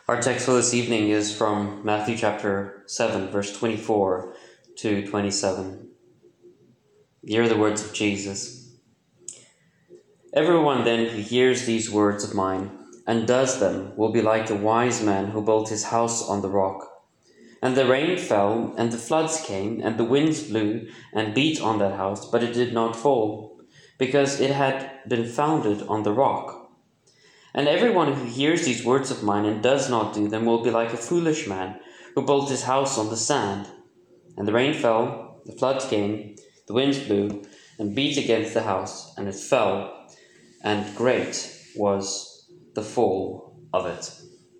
Our text for this evening is from Matthew chapter 7, verse 24 to 27. Hear the words of Jesus. Everyone then who hears these words of mine and does them will be like a wise man who built his house on the rock. And the rain fell, and the floods came, and the winds blew and beat on that house, but it did not fall, because it had been founded on the rock. And everyone who hears these words of mine and does not do them will be like a foolish man who built his house on the sand. And the rain fell, the floods came, the winds blew and beat against the house, and it fell, and great was the fall of it.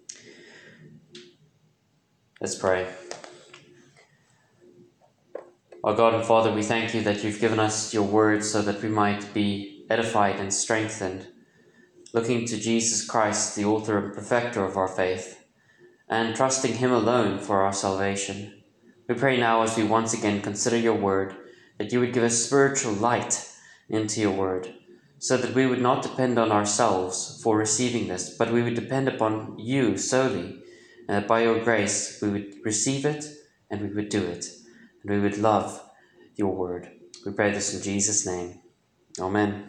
Let's pray. Our God and Father, we thank you that you've given us your word so that we might be edified and strengthened, looking to Jesus Christ, the author and perfecter of our faith, and trusting him alone for our salvation. We pray now, as we once again consider your word, that you would give us spiritual light into your word, so that we would not depend on ourselves for receiving this, but we would depend upon you solely, and that by your grace we would receive it and we would do it, and we would love your word. We pray this in Jesus' name. Amen.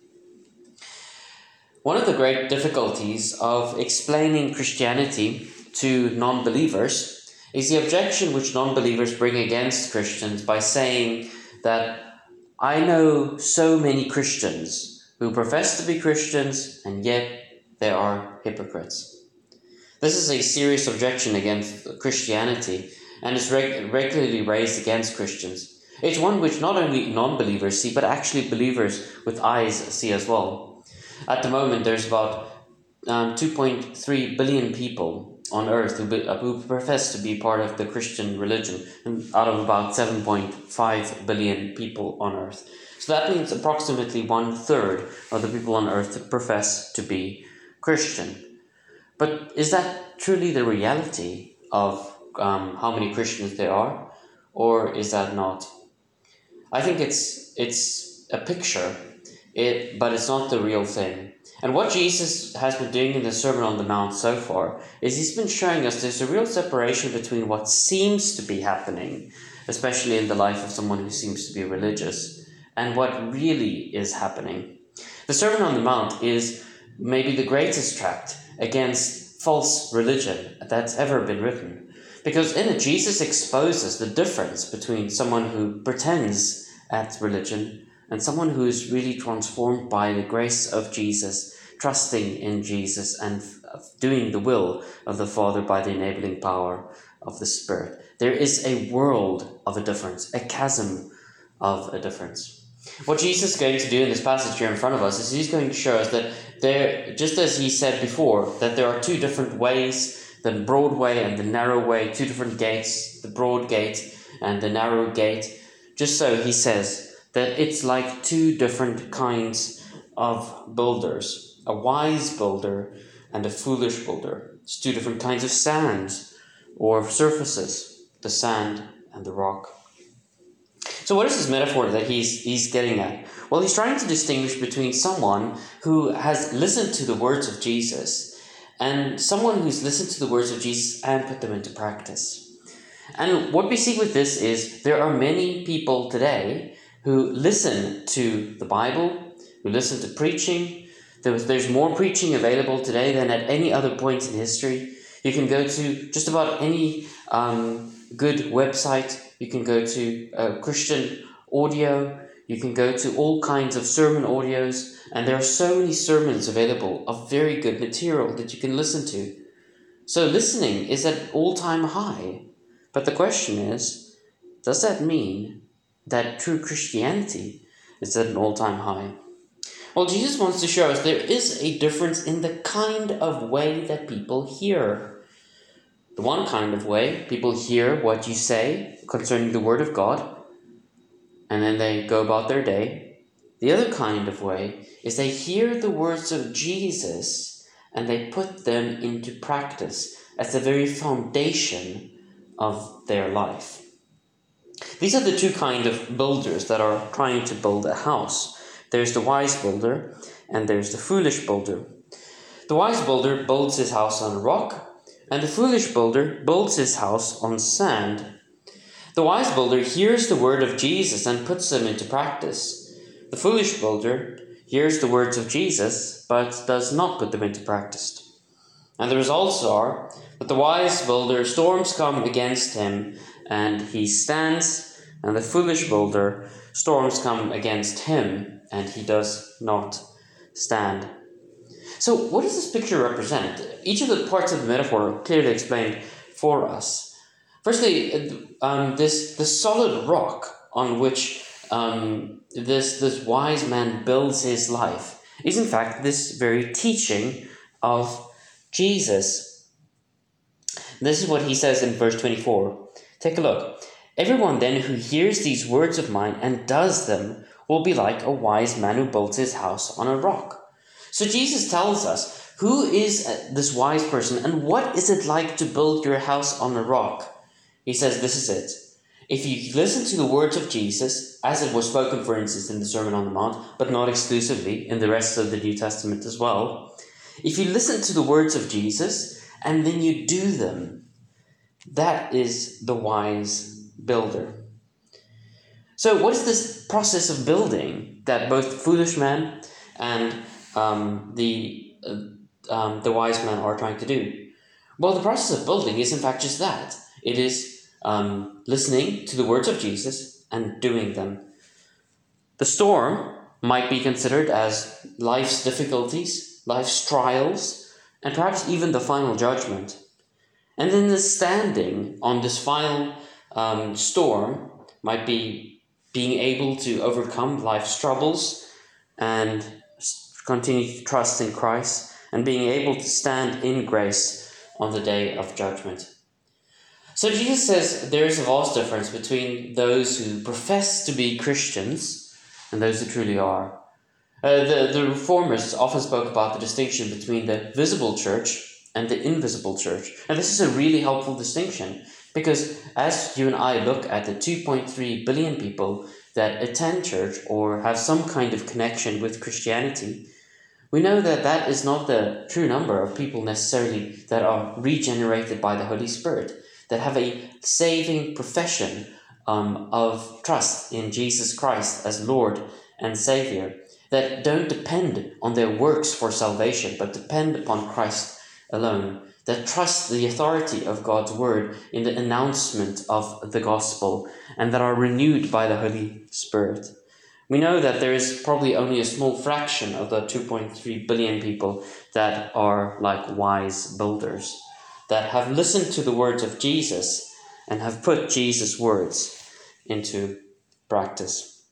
One of the great difficulties of explaining Christianity to non-believers is the objection which non-believers bring against Christians by saying that I know so many Christians who profess to be Christians and yet they are hypocrites. This is a serious objection against Christianity and is regularly raised against Christians. It's one which not only non-believers see, but actually believers with eyes see as well. At the moment, there's about 2.3 billion people on earth who profess to be part of the Christian religion, and out of about 7.5 billion people on earth. So that means approximately 1/3 of the people on earth profess to be Christian. But is that truly the reality of how many Christians there are, or is that not? I think it's a picture, but it's not the real thing. And what Jesus has been doing in the Sermon on the Mount so far is he's been showing us there's a real separation between what seems to be happening, especially in the life of someone who seems to be religious, and what really is happening. The Sermon on the Mount is maybe the greatest tract against false religion that's ever been written. Because in it, Jesus exposes the difference between someone who pretends at religion and someone who is really transformed by the grace of Jesus, trusting in Jesus and doing the will of the Father by the enabling power of the Spirit. There is a world of a difference, a chasm of a difference. What Jesus is going to do in this passage here in front of us is he's going to show us that there, just as he said before, that there are two different ways, the broad way and the narrow way, two different gates, the broad gate and the narrow gate. Just so he says that it's like two different kinds of builders, a wise builder and a foolish builder. It's two different kinds of sands or surfaces, the sand and the rock. So what is this metaphor that he's getting at? Well, he's trying to distinguish between someone who has listened to the words of Jesus and someone who's listened to the words of Jesus and put them into practice. And what we see with this is there are many people today who listen to the Bible, who listen to preaching. There's more preaching available today than at any other point in history. You can go to just about any good website. You can go to Christian audio. You can go to all kinds of sermon audios. And there are so many sermons available of very good material that you can listen to. So listening is at all-time high. But the question is, does that mean that true Christianity is at an all-time high? Well, Jesus wants to show us there is a difference in the kind of way that people hear. The one kind of way, people hear what you say concerning the Word of God, and then they go about their day. The other kind of way is they hear the words of Jesus and they put them into practice as the very foundation of their life. These are the two kinds of builders that are trying to build a house. There's the wise builder and there's the foolish builder. The wise builder builds his house on a rock, and the foolish builder builds his house on sand. The wise builder hears the word of Jesus and puts them into practice. The foolish builder hears the words of Jesus, but does not put them into practice. And the results are that the wise builder, storms come against him, and he stands, and the foolish builder, storms come against him, and he does not stand. So what does this picture represent? Each of the parts of the metaphor are clearly explained for us. Firstly, this solid rock on which this wise man builds his life is in fact this very teaching of Jesus. This is what he says in verse 24. Take a look. Everyone then who hears these words of mine and does them will be like a wise man who builds his house on a rock. So Jesus tells us, who is this wise person and what is it like to build your house on a rock? He says, this is it. If you listen to the words of Jesus, as it was spoken, for instance, in the Sermon on the Mount, but not exclusively, in the rest of the New Testament as well, if you listen to the words of Jesus and then you do them, that is the wise builder. So what is this process of building that both the foolish man and the wise man are trying to do? Well, the process of building is in fact just that. It is listening to the words of Jesus and doing them. The storm might be considered as life's difficulties, life's trials, and perhaps even the final judgment. And then the standing on this final storm might be being able to overcome life's troubles and continue to trust in Christ and being able to stand in grace on the day of judgment. So Jesus says there is a vast difference between those who profess to be Christians and those who truly are. The Reformers often spoke about the distinction between the visible church and the invisible church. And this is a really helpful distinction because as you and I look at the 2.3 billion people that attend church or have some kind of connection with Christianity, we know that that is not the true number of people necessarily that are regenerated by the Holy Spirit, that have a saving profession of trust in Jesus Christ as Lord and Savior, that don't depend on their works for salvation, but depend upon Christ alone, that trust the authority of God's word in the announcement of the gospel, and that are renewed by the Holy Spirit. We know that there is probably only a small fraction of the 2.3 billion people that are like wise builders, that have listened to the words of Jesus and have put Jesus' words into practice.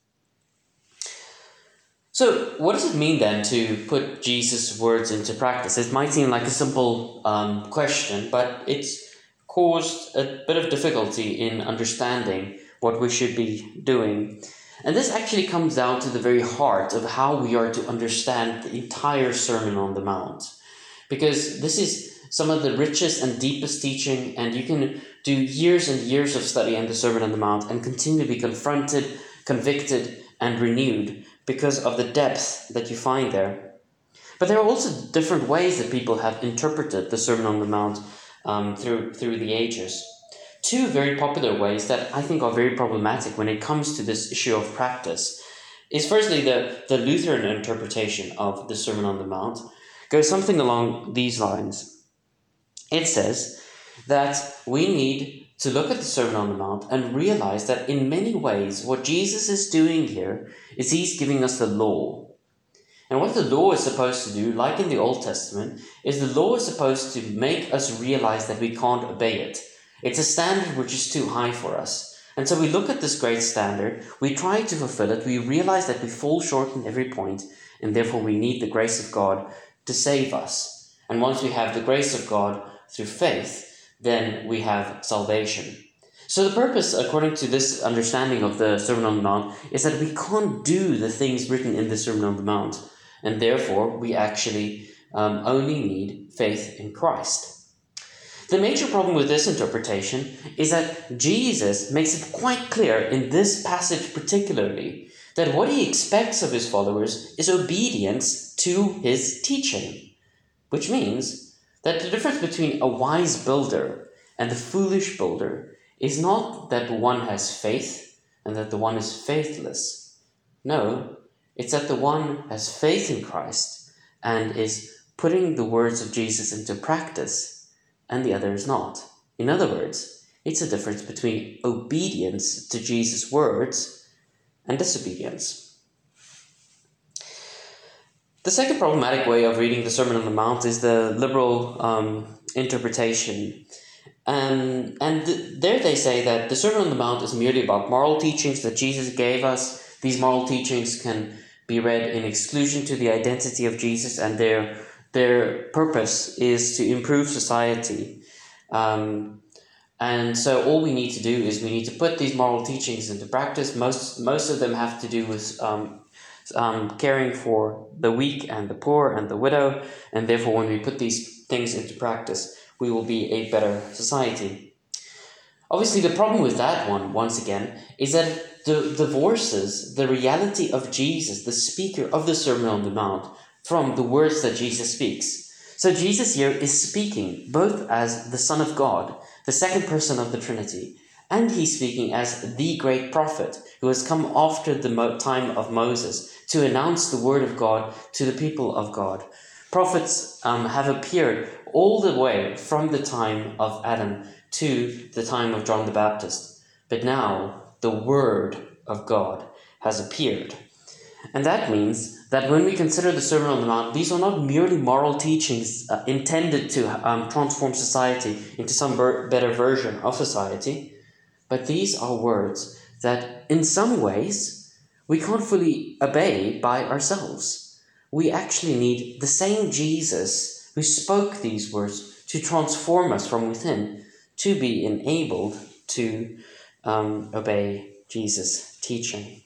So what does it mean then to put Jesus' words into practice? It might seem like a simple question, but it's caused a bit of difficulty in understanding what we should be doing. And this actually comes down to the very heart of how we are to understand the entire Sermon on the Mount. Because this is some of the richest and deepest teaching, and you can do years and years of study in the Sermon on the Mount and continue to be confronted, convicted, and renewed because of the depth that you find there. But there are also different ways that people have interpreted the Sermon on the Mount through the ages. Two very popular ways that I think are very problematic when it comes to this issue of practice is firstly the Lutheran interpretation of the Sermon on the Mount goes something along these lines. It says that we need to look at the Sermon on the Mount and realize that in many ways what Jesus is doing here is he's giving us the law. And what the law is supposed to do, like in the Old Testament, is the law is supposed to make us realize that we can't obey it. It's a standard which is too high for us. And so we look at this great standard, we try to fulfill it, we realize that we fall short in every point, and therefore we need the grace of God to save us. And once we have the grace of God through faith, then we have salvation. So the purpose, according to this understanding of the Sermon on the Mount, is that we can't do the things written in the Sermon on the Mount, and therefore we actually only need faith in Christ. The major problem with this interpretation is that Jesus makes it quite clear in this passage particularly that what he expects of his followers is obedience to his teaching, which means That the difference between a wise builder and the foolish builder is not that one has faith and that the one is faithless. No, it's that the one has faith in Christ and is putting the words of Jesus into practice, and the other is not. In other words, it's a difference between obedience to Jesus' words and disobedience. The second problematic way of reading the Sermon on the Mount is the liberal interpretation. There they say that the Sermon on the Mount is merely about moral teachings that Jesus gave us. These moral teachings can be read in exclusion to the identity of Jesus, and their purpose is to improve society. And so all we need to do is we need to put these moral teachings into practice. Most of them have to do with caring for the weak and the poor and the widow, and therefore when we put these things into practice, we will be a better society. Obviously, the problem with that one, once again, is that it divorces the reality of Jesus, the speaker of the Sermon on the Mount, from the words that Jesus speaks. So Jesus here is speaking both as the Son of God, the second person of the Trinity, and he's speaking as the great prophet who has come after the time of Moses to announce the word of God to the people of God. Prophets have appeared all the way from the time of Adam to the time of John the Baptist. But now the word of God has appeared. And that means that when we consider the Sermon on the Mount, these are not merely moral teachings intended to transform society into some better version of society, but these are words that in some ways we can't fully obey by ourselves. We actually need the same Jesus who spoke these words to transform us from within to be enabled to obey Jesus' teaching.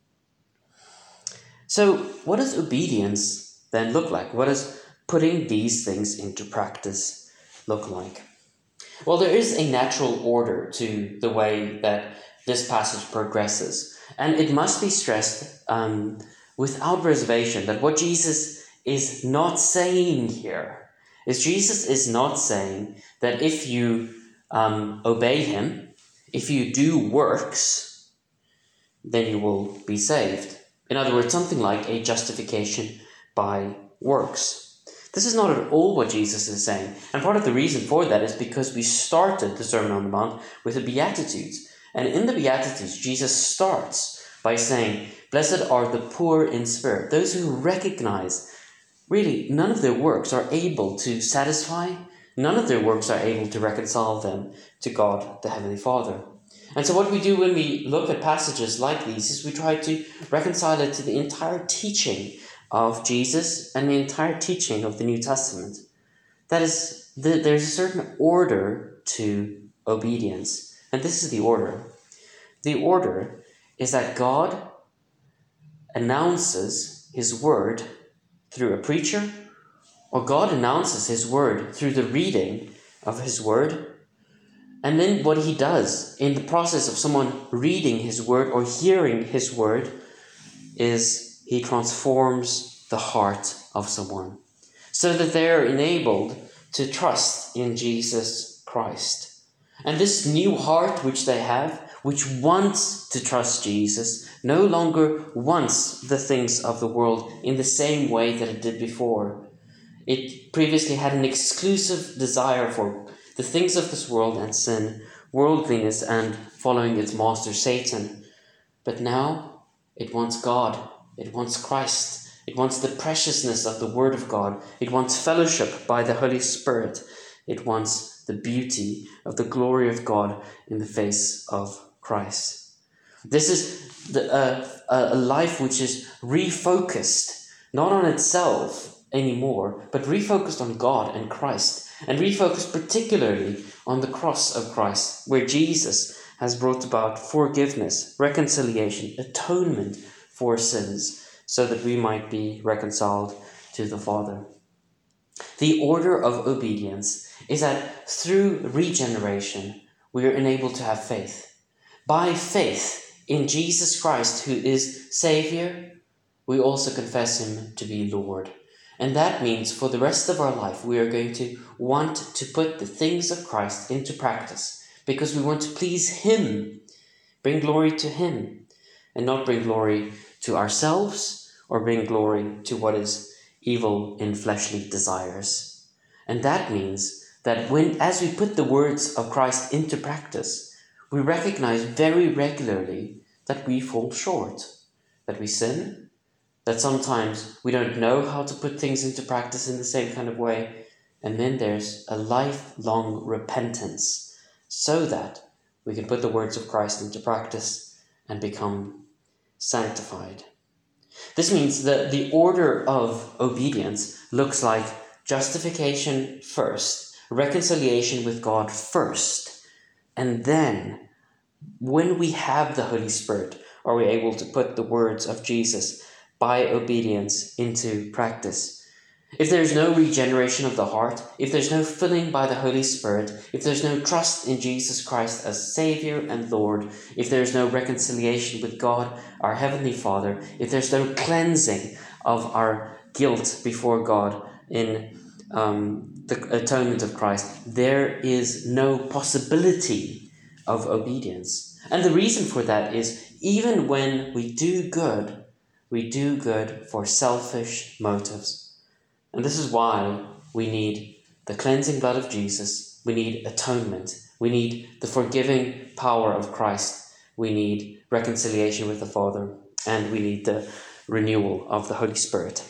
So what does obedience then look like? What does putting these things into practice look like? Well, there is a natural order to the way that this passage progresses. And it must be stressed without reservation that what Jesus is not saying here is Jesus is not saying that if you obey him, if you do works, then you will be saved. In other words, something like a justification by works. This is not at all what Jesus is saying. And part of the reason for that is because we started the Sermon on the Mount with the Beatitudes. And in the Beatitudes, Jesus starts by saying, "Blessed are the poor in spirit," those who recognize really none of their works are able to satisfy, none of their works are able to reconcile them to God, the Heavenly Father. And so what we do when we look at passages like these is we try to reconcile it to the entire teaching of Jesus and the entire teaching of the New Testament. That is, there's a certain order to obedience. And this is the order. The order is that God announces his word through a preacher, or God announces his word through the reading of his word. And then what he does in the process of someone reading his word or hearing his word is he transforms the heart of someone so that they are enabled to trust in Jesus Christ. And this new heart which they have, which wants to trust Jesus, no longer wants the things of the world in the same way that it did before. It previously had an exclusive desire for the things of this world and sin, worldliness, and following its master Satan. But now it wants God. It wants Christ. It wants the preciousness of the Word of God. It wants fellowship by the Holy Spirit. It wants the beauty of the glory of God in the face of Christ. This is a life which is refocused, not on itself anymore, but refocused on God and Christ, and refocused particularly on the cross of Christ, where Jesus has brought about forgiveness, reconciliation, atonement for sins, so that we might be reconciled to the Father. The order of obedience is that through regeneration, we are enabled to have faith. By faith in Jesus Christ, who is Savior, we also confess him to be Lord. And that means for the rest of our life, we are going to want to put the things of Christ into practice because we want to please Him, bring glory to Him, and not bring glory to ourselves or bring glory to what is evil in fleshly desires. And that means that as we put the words of Christ into practice, we recognize very regularly that we fall short, that we sin, that sometimes we don't know how to put things into practice in the same kind of way, and then there's a lifelong repentance so that we can put the words of Christ into practice and become sanctified. This means that the order of obedience looks like justification first, reconciliation with God first, and then when we have the Holy Spirit, are we able to put the words of Jesus by obedience into practice. If there's no regeneration of the heart, if there's no filling by the Holy Spirit, if there's no trust in Jesus Christ as Savior and Lord, if there's no reconciliation with God, our Heavenly Father, if there's no cleansing of our guilt before God in the atonement of Christ, there is no possibility of obedience. And the reason for that is even when we do good for selfish motives. And this is why we need the cleansing blood of Jesus. We need atonement. We need the forgiving power of Christ. We need reconciliation with the Father. And we need the renewal of the Holy Spirit.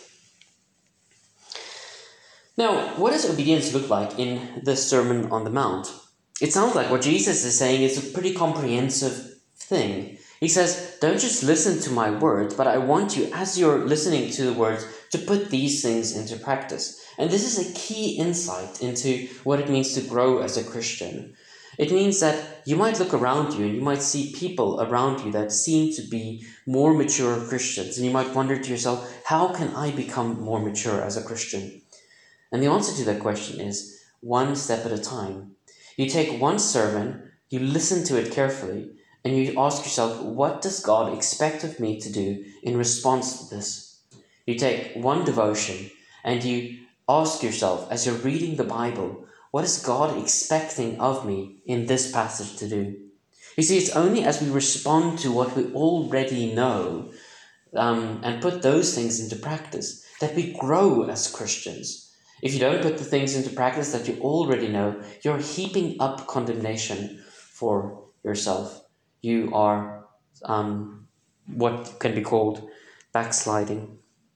Now, what does obedience look like in the Sermon on the Mount? It sounds like what Jesus is saying is a pretty comprehensive thing. He says, don't just listen to my words, but I want you, as you're listening to the words, to put these things into practice. And this is a key insight into what it means to grow as a Christian. It means that you might look around you and you might see people around you that seem to be more mature Christians. And you might wonder to yourself, how can I become more mature as a Christian? And the answer to that question is one step at a time. You take one sermon, you listen to it carefully, and you ask yourself, what does God expect of me to do in response to this? You take one devotion and you ask yourself, as you're reading the Bible, what is God expecting of me in this passage to do? You see, it's only as we respond to what we already know and put those things into practice that we grow as Christians. If you don't put the things into practice that you already know, you're heaping up condemnation for yourself. You are what can be called backsliding.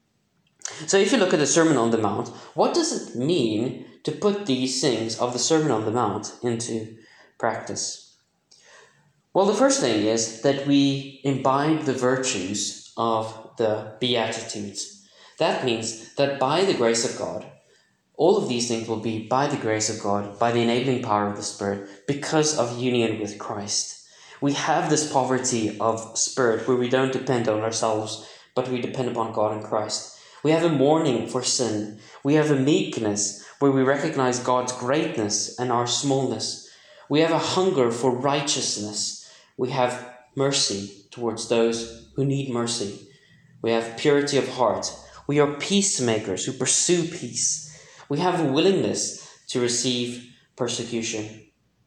So if you look at the Sermon on the Mount, what does it mean to put these things of the Sermon on the Mount into practice? Well, the first thing is that we imbibe the virtues of the Beatitudes. That means that by the grace of God, all of these things will be by the grace of God, by the enabling power of the Spirit, because of union with Christ. We have this poverty of spirit where we don't depend on ourselves, but we depend upon God and Christ. We have a mourning for sin. We have a meekness where we recognize God's greatness and our smallness. We have a hunger for righteousness. We have mercy towards those who need mercy. We have purity of heart. We are peacemakers who pursue peace. We have a willingness to receive persecution.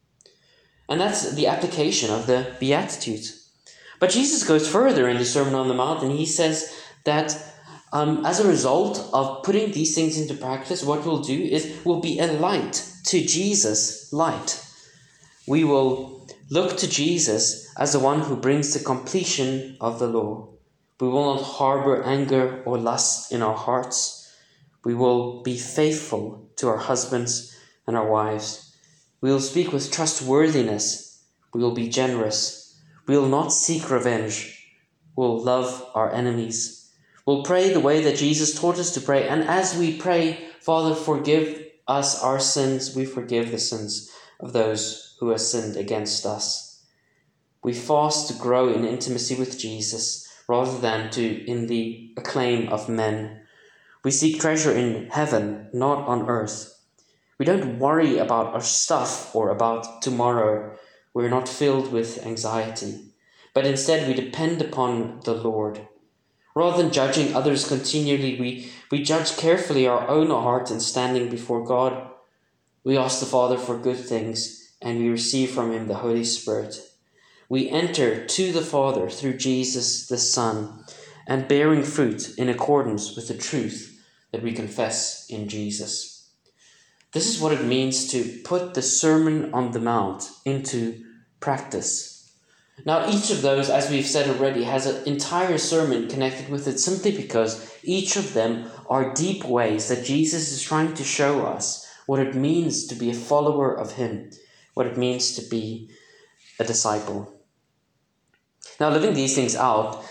And that's the application of the Beatitudes. But Jesus goes further in the Sermon on the Mount, and he says that as a result of putting these things into practice, what we'll do is we'll be a light to Jesus' light. We will look to Jesus as the one who brings the completion of the law. We will not harbor anger or lust in our hearts. We will be faithful to our husbands and our wives. We will speak with trustworthiness. We will be generous. We will not seek revenge. We will love our enemies. We'll pray the way that Jesus taught us to pray. And as we pray, Father, forgive us our sins. We forgive the sins of those who have sinned against us. We fast to grow in intimacy with Jesus rather than in the acclaim of men. We seek treasure in heaven, not on earth. We don't worry about our stuff or about tomorrow. We're not filled with anxiety, but instead we depend upon the Lord. Rather than judging others continually, we judge carefully our own heart and standing before God. We ask the Father for good things, and we receive from him the Holy Spirit. We enter to the Father through Jesus the Son, and bearing fruit in accordance with the truth that we confess in Jesus. This is what it means to put the Sermon on the Mount into practice. Now, each of those, as we've said already, has an entire sermon connected with it simply because each of them are deep ways that Jesus is trying to show us what it means to be a follower of him, what it means to be a disciple. Now, living these things out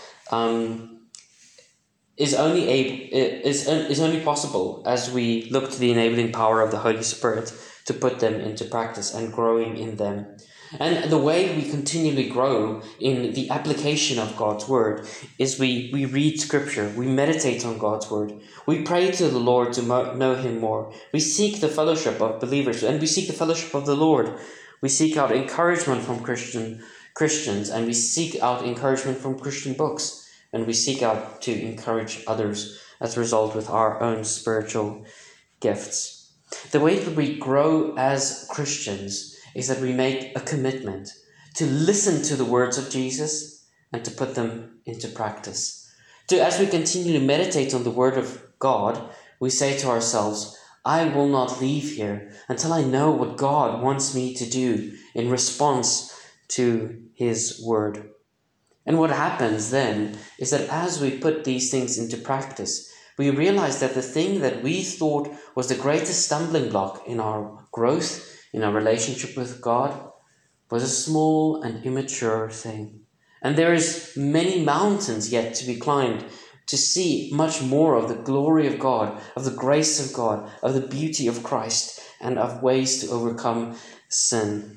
is only possible as we look to the enabling power of the Holy Spirit to put them into practice and growing in them. And the way we continually grow in the application of God's word is we read scripture, we meditate on God's word, we pray to the Lord to know him more, we seek the fellowship of believers, and we seek the fellowship of the Lord. We seek out encouragement from Christians, and we seek out encouragement from Christian books, and we seek out to encourage others as a result with our own spiritual gifts. The way that we grow as Christians is that we make a commitment to listen to the words of Jesus and to put them into practice. As we continue to meditate on the word of God, we say to ourselves, I will not leave here until I know what God wants me to do in response to his word. And what happens then is that as we put these things into practice, we realize that the thing that we thought was the greatest stumbling block in our growth, in our relationship with God, was a small and immature thing. And there is many mountains yet to be climbed to see much more of the glory of God, of the grace of God, of the beauty of Christ, and of ways to overcome sin.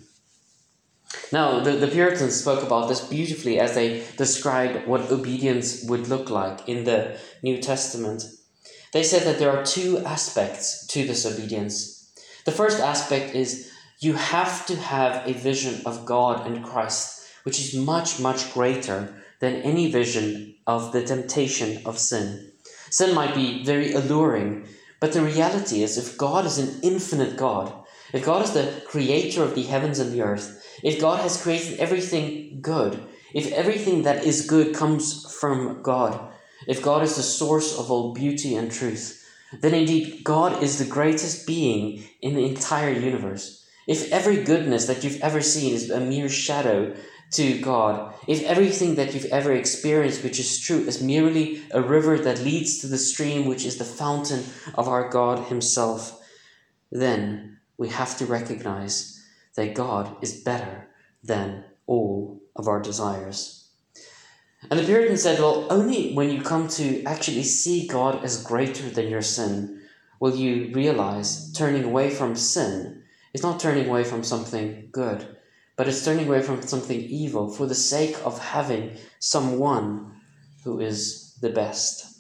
Now, the Puritans spoke about this beautifully as they described what obedience would look like in the New Testament. They said that there are two aspects to this obedience. The first aspect is you have to have a vision of God and Christ, which is much, much greater than any vision of the temptation of sin. Sin might be very alluring, but the reality is if God is an infinite God, if God is the creator of the heavens and the earth, if God has created everything good, if everything that is good comes from God, if God is the source of all beauty and truth, then indeed God is the greatest being in the entire universe. If every goodness that you've ever seen is a mere shadow to God, if everything that you've ever experienced which is true is merely a river that leads to the stream which is the fountain of our God himself, then we have to recognize that God is better than all of our desires. And the Puritans said, well, only when you come to actually see God as greater than your sin will you realize turning away from sin is not turning away from something good, but it's turning away from something evil for the sake of having someone who is the best.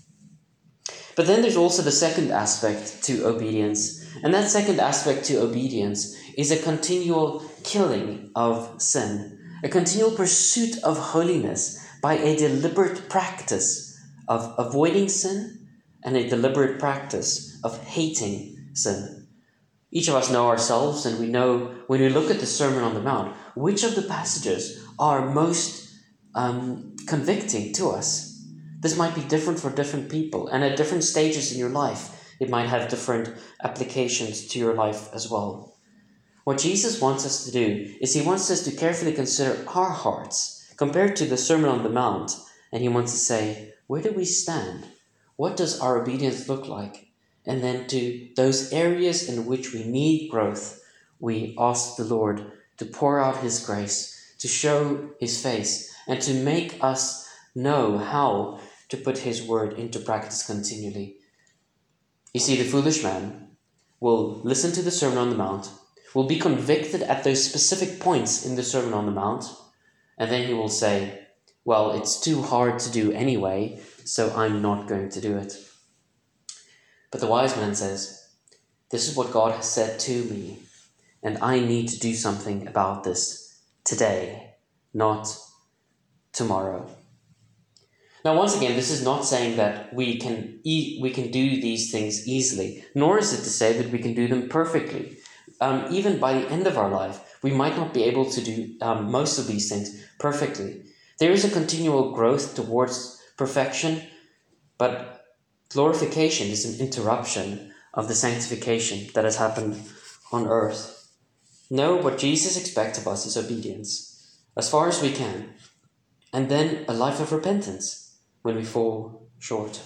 But then there's also the second aspect to obedience, and that second aspect to obedience is a continual killing of sin, a continual pursuit of holiness by a deliberate practice of avoiding sin and a deliberate practice of hating sin. Each of us know ourselves, and we know when we look at the Sermon on the Mount, which of the passages are most convicting to us. This might be different for different people, and at different stages in your life, it might have different applications to your life as well. What Jesus wants us to do is he wants us to carefully consider our hearts compared to the Sermon on the Mount, and he wants to say, where do we stand? What does our obedience look like? And then to those areas in which we need growth, we ask the Lord to pour out his grace, to show his face, and to make us know how to put his word into practice continually. You see, the foolish man will listen to the Sermon on the Mount, will be convicted at those specific points in the Sermon on the Mount, and then he will say, well, it's too hard to do anyway, so I'm not going to do it. But the wise man says, this is what God has said to me, and I need to do something about this today, not tomorrow. Now, once again, this is not saying that we can do these things easily, nor is it to say that we can do them perfectly. Even by the end of our life, we might not be able to do most of these things perfectly. There is a continual growth towards perfection, but glorification is an interruption of the sanctification that has happened on earth. No, what Jesus expects of us is obedience, as far as we can, and then a life of repentance when we fall short.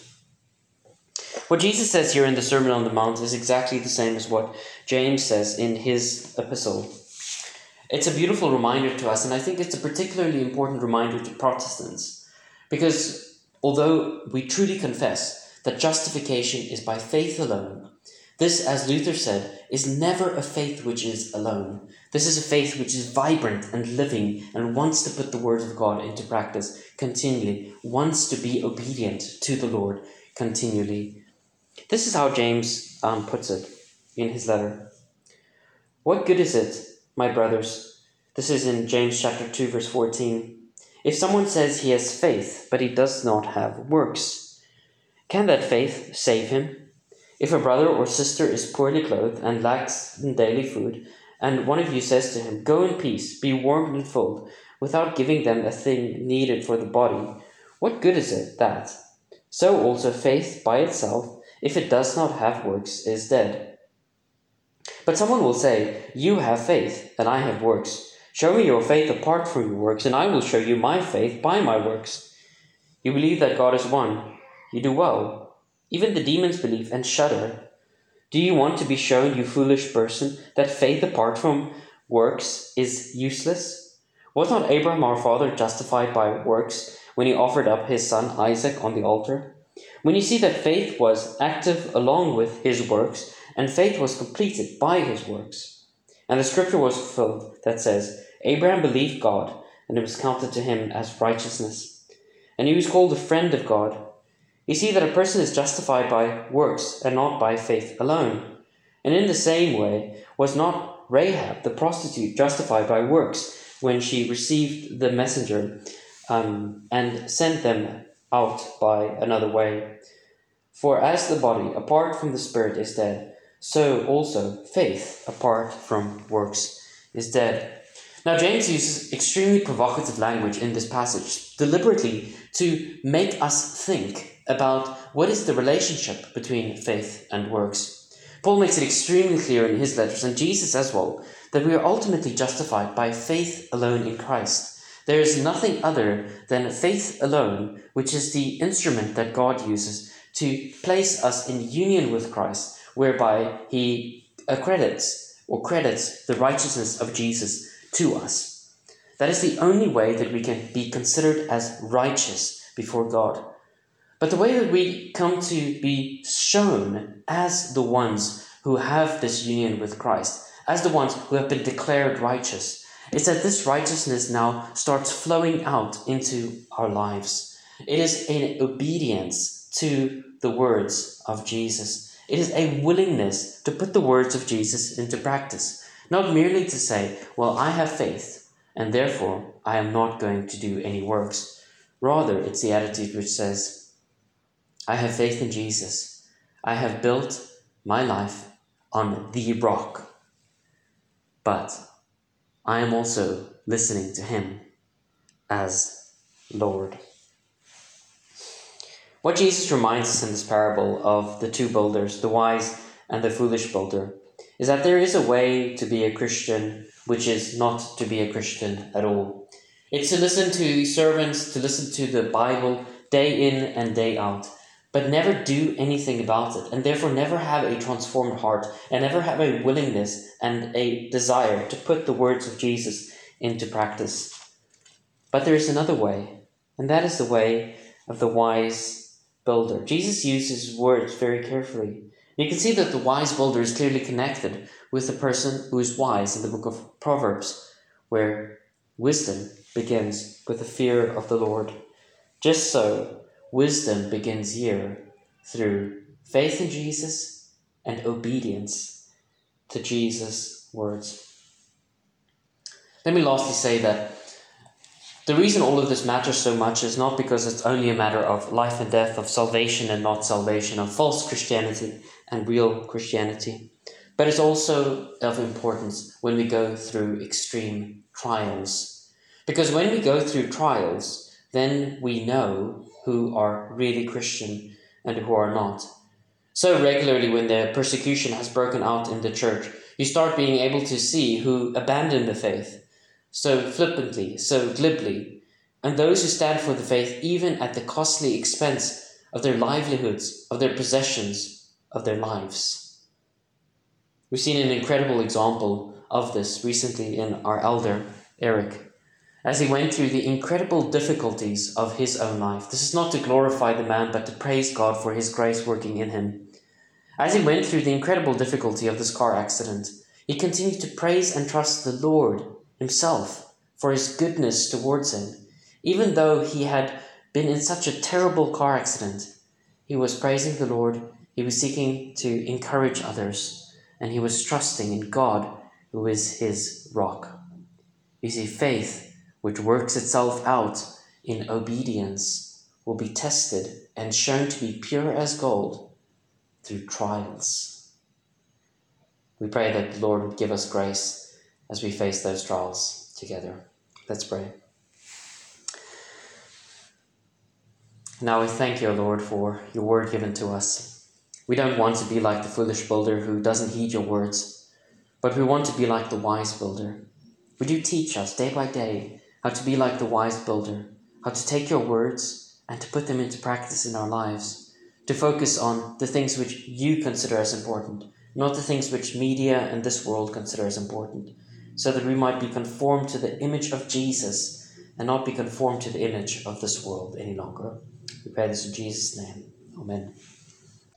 What Jesus says here in the Sermon on the Mount is exactly the same as what James says in his epistle. It's a beautiful reminder to us, and I think it's a particularly important reminder to Protestants, because although we truly confess that justification is by faith alone, this, as Luther said, is never a faith which is alone. This is a faith which is vibrant and living and wants to put the word of God into practice continually, wants to be obedient to the Lord continually. This is how James puts it in his letter. What good is it, my brothers? This is in James chapter 2, verse 14. If someone says he has faith, but he does not have works, can that faith save him? If a brother or sister is poorly clothed and lacks in daily food, and one of you says to him, "Go in peace, be warmed and filled," without giving them a thing needed for the body, what good is it that? So also faith by itself, if it does not have works, is dead. But someone will say, "You have faith, and I have works. Show me your faith apart from your works, and I will show you my faith by my works. You believe that God is one. You do well. Even the demons believe and shudder. Do you want to be shown, you foolish person, that faith apart from works is useless? Was not Abraham our father justified by works when he offered up his son Isaac on the altar? When you see that faith was active along with his works, and faith was completed by his works. And the scripture was fulfilled that says, Abraham believed God, and it was counted to him as righteousness. And he was called a friend of God. You see that a person is justified by works and not by faith alone. And in the same way, was not Rahab the prostitute justified by works when she received the messenger and sent them out by another way? For as the body apart from the spirit is dead, so also faith apart from works is dead. Now James uses extremely provocative language in this passage, deliberately to make us think about what is the relationship between faith and works. Paul makes it extremely clear in his letters, and Jesus as well, that we are ultimately justified by faith alone in Christ. There is nothing other than faith alone, which is the instrument that God uses to place us in union with Christ, whereby he credits the righteousness of Jesus to us. That is the only way that we can be considered as righteous before God. But the way that we come to be shown as the ones who have this union with Christ, as the ones who have been declared righteous, is that this righteousness now starts flowing out into our lives. It is in obedience to the words of Jesus. It is a willingness to put the words of Jesus into practice, not merely to say, well, I have faith, and therefore I am not going to do any works. Rather, it's the attitude which says, I have faith in Jesus. I have built my life on the rock. But I am also listening to him as Lord. What Jesus reminds us in this parable of the two builders, the wise and the foolish builder, is that there is a way to be a Christian which is not to be a Christian at all. It's to listen to sermons, to listen to the Bible day in and day out, but never do anything about it, and therefore never have a transformed heart, and never have a willingness and a desire to put the words of Jesus into practice. But there is another way, and that is the way of the wise builder. Jesus uses words very carefully. You can see that the wise builder is clearly connected with the person who is wise in the book of Proverbs, where wisdom begins with the fear of the Lord. Just so, wisdom begins here through faith in Jesus and obedience to Jesus' words. Let me lastly say that The reason all of this matters so much is not because it's only a matter of life and death, of salvation and not salvation, of false Christianity and real Christianity, but it's also of importance when we go through extreme trials. Because when we go through trials, then we know who are really Christian and who are not. So regularly when the persecution has broken out in the church, you start being able to see who abandon the faith so flippantly, so glibly, and those who stand for the faith even at the costly expense of their livelihoods, of their possessions, of their lives. We've seen an incredible example of this recently in our elder, Eric, as he went through the incredible difficulties of his own life. This is not to glorify the man, but to praise God for his grace working in him. As he went through the incredible difficulty of this car accident, he continued to praise and trust the Lord himself for his goodness towards him. Even though he had been in such a terrible car accident, he was praising the Lord, he was seeking to encourage others, and he was trusting in God, who is his rock. You see, faith, which works itself out in obedience, will be tested and shown to be pure as gold through trials. We pray that the Lord would give us grace as we face those trials together. Let's pray. Now we thank you, Lord, for your word given to us. We don't want to be like the foolish builder who doesn't heed your words, but we want to be like the wise builder. Would you teach us day by day how to be like the wise builder, how to take your words and to put them into practice in our lives, to focus on the things which you consider as important, not the things which media and this world consider as important, so that we might be conformed to the image of Jesus and not be conformed to the image of this world any longer. We pray this in Jesus' name. Amen.